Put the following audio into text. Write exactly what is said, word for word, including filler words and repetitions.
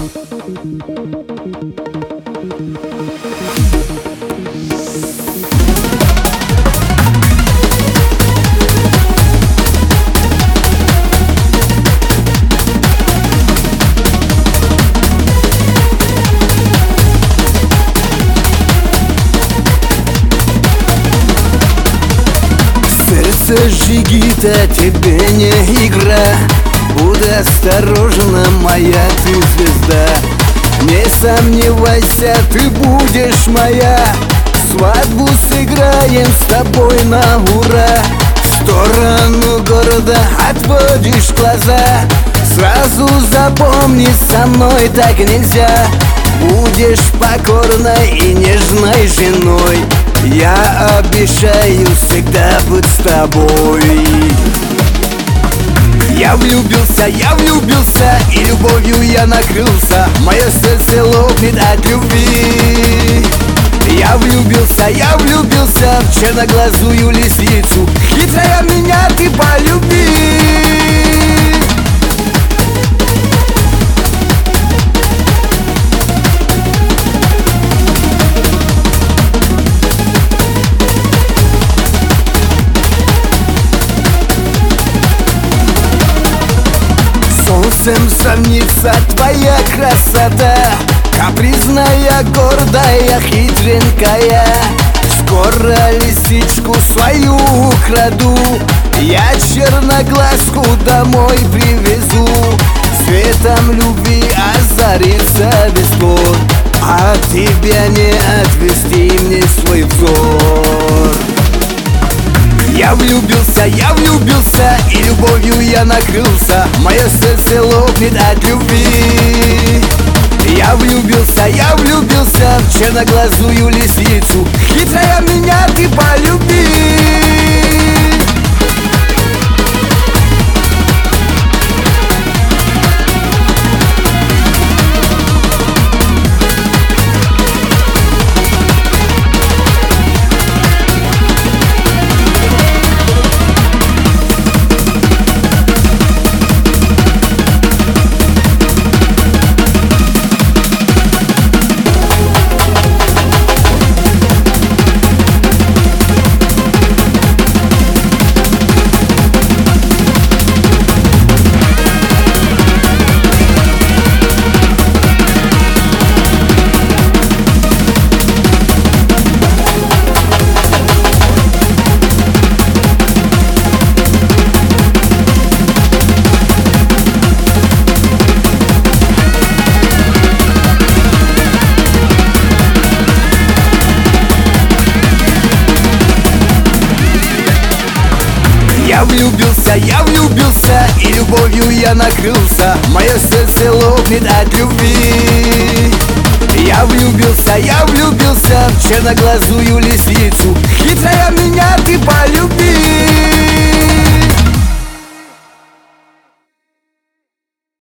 Сердце жигит, а тебе не игра. Будь осторожна, моя ты звезда. Не сомневайся, ты будешь моя. Свадьбу сыграем с тобой на ура. В сторону города отводишь глаза. Сразу запомни, со мной так нельзя. Будешь покорной и нежной женой. Я обещаю всегда быть с тобой. Я влюбился, я влюбился, и любовью я накрылся. Мое сердце лопнет от любви. Я влюбился, я влюбился в черноглазую лисицу. Хитрая меня ты полюби. Солнцем сравнится твоя красота, капризная, гордая, хитренькая. Скоро лисичку свою украду, я черноглазку домой привезу. Светом любви озарится весь год, а тебя не отвести мне свой взор. Я влюбился, я влюбился, и любовью я накрылся. Мое сердце лопнет от любви. Я влюбился, я влюбился в черноглазую лисицу. Хитрая меня ты полюби. Я влюбился, я влюбился, и любовью я накрылся. Мое сердце лопнет от любви. Я влюбился, я влюбился в черноглазую лисицу.